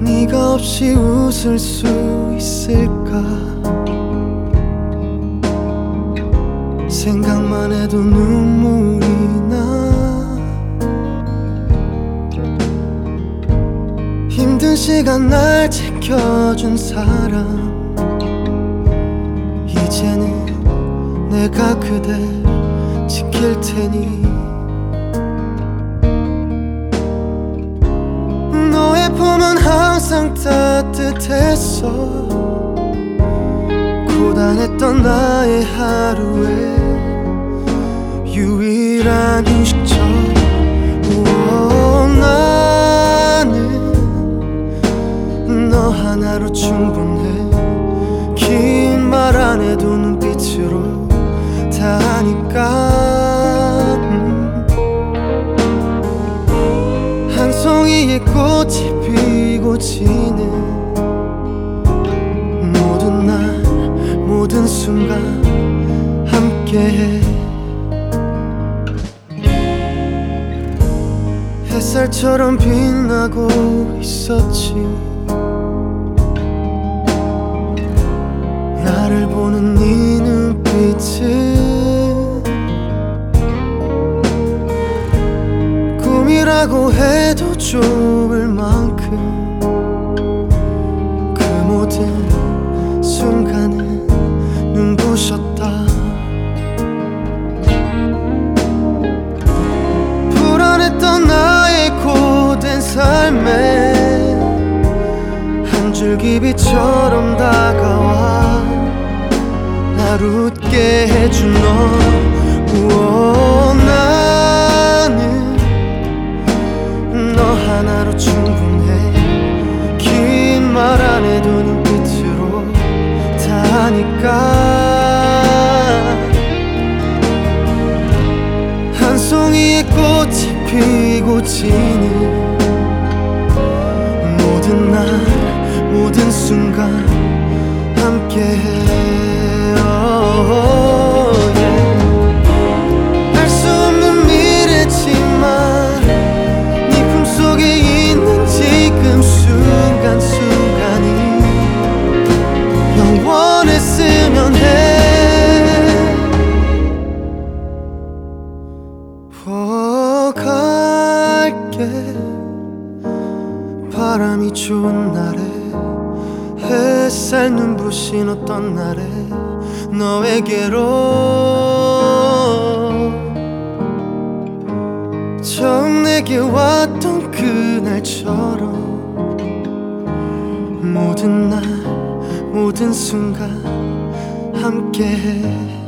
네가 없이 웃을 수 있을까? 생각만 해도 눈물이 나. 힘든 시간 날 지켜준 사람, 이제는 내가 그댈 지킬 테니. 너의 품은 항상 따뜻했어. 고단했던 나의 하루에 유일한 휴식처. 나는 너 하나로 충분해. 긴 말 안 해도 눈빛으로 다 아니까. 한 송이의 꽃이 피고 지는 모든 날 모든 순간 함께해. 햇살처럼 빛나고 있었지. 나를 보는 네 눈빛은 꿈이라고 해도 좋을 만큼 그 모든 순간은 눈부셨다. 불안했던 나의 고된 삶에 한 줄기 빛처럼 다가와 날 웃게 해준 너. 나는 너 하나로 충분해. 긴 말 안 해도 눈빛으로 다 아니까. 한 송이의 꽃이 피고 지는 모든 날 모든 순간 함께해. 알 수 없는 미래지만 네 품속에 있는 지금 순간순간이 영원했으면 해. 갈게. 바람이 좋은 날에 햇살 눈부신 어떤 날에 너에게로 처음 내게 왔던 그날처럼 모든 날 모든 순간 함께해.